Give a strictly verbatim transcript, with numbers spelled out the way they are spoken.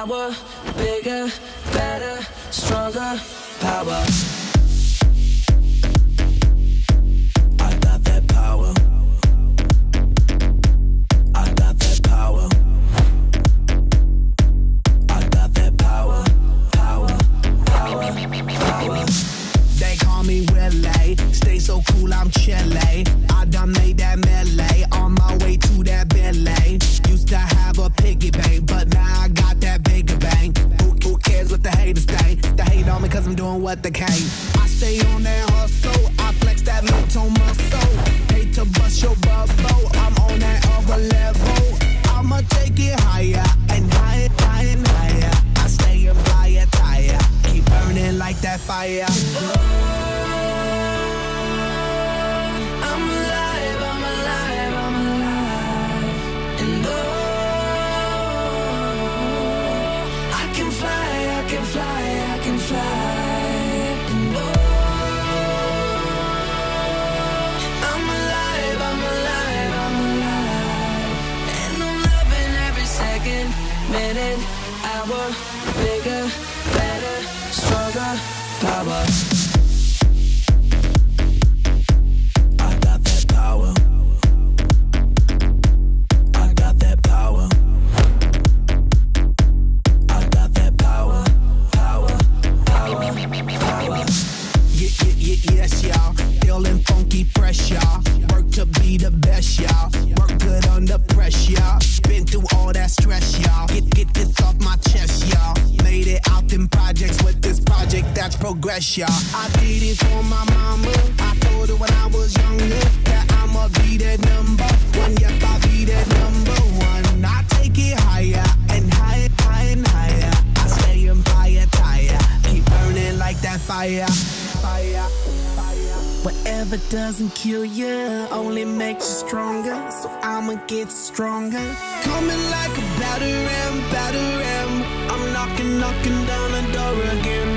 hour, bigger, better, stronger, power. I got that power. I got that power. I got that power, power, power, power. They call me Willie, stay so cool, I'm chilly. I done made that melee, on my way to that Bentley. Used to have a piggy bank, but now I got that bigger bank. Who, who cares what the haters think? They hate on me cause I'm doing what they can. I stay on that hustle, I flex that mental muscle. Hate to bust your bubble, I'm on that other level. I'ma take it higher, and higher, higher, and higher. I stay in fire, tire, keep burning like that fire. Minute, hour, bigger, better, stronger, power. I got that power. I got that power. I got that power, power, power, power. Yeah, yeah, yeah, yes, y'all. Feeling funky, fresh, y'all. Work to be the best, y'all. Work good under pressure, y'all. Been through all that stress, y'all. Get, get this off my chest, y'all. Made it out in projects with this project, that's progress, y'all. I did it for my mama. I told her when I was younger that I'ma be that number one. Yep, I'll be that number one. I take it higher and higher, higher and higher. I stay in fire, tire. Keep burning like that fire. Fire, fire. Whatever doesn't kill you only makes you stronger. So I'ma get stronger. Coming like a batter ram, batter ram. I'm knocking, knocking down the door again.